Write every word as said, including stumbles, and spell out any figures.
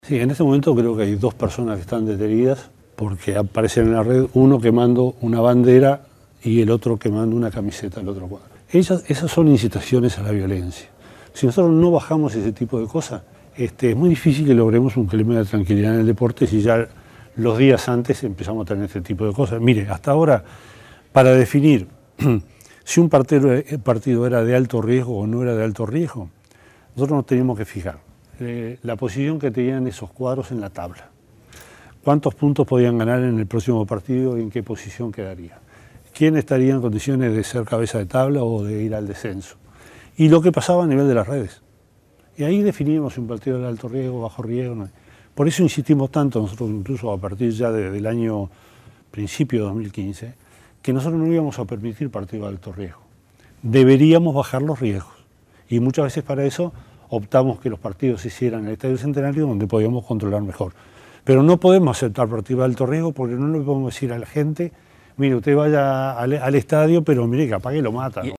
Sí, en este momento creo que hay dos personas que están detenidas porque aparecen en la red, uno quemando una bandera y el otro quemando una camiseta del otro cuadro. Ellas, esas son incitaciones a la violencia. Si nosotros no bajamos ese tipo de cosas, este, es muy difícil que logremos un clima de tranquilidad en el deporte si ya los días antes empezamos a tener este tipo de cosas. Mire, hasta ahora, para definir si un partido, partido era de alto riesgo o no era de alto riesgo, nosotros nos teníamos que fijar eh, la posición que tenían esos cuadros en la tabla. ¿Cuántos puntos podían ganar en el próximo partido y en qué posición quedaría? ¿Quién estaría en condiciones de ser cabeza de tabla o de ir al descenso? Y lo que pasaba a nivel de las redes. Y ahí definimos si un partido de alto riesgo, bajo riesgo. No. Por eso insistimos tanto, nosotros incluso a partir ya de, del año principio de dos mil quince, que nosotros no íbamos a permitir partidos de alto riesgo. Deberíamos bajar los riesgos. Y muchas veces para eso optamos que los partidos se hicieran en el Estadio Centenario, donde podíamos controlar mejor. Pero no podemos aceptar partidos de alto riesgo porque no le podemos decir a la gente, mire, usted vaya al, al estadio, pero mire, capaz que lo matan.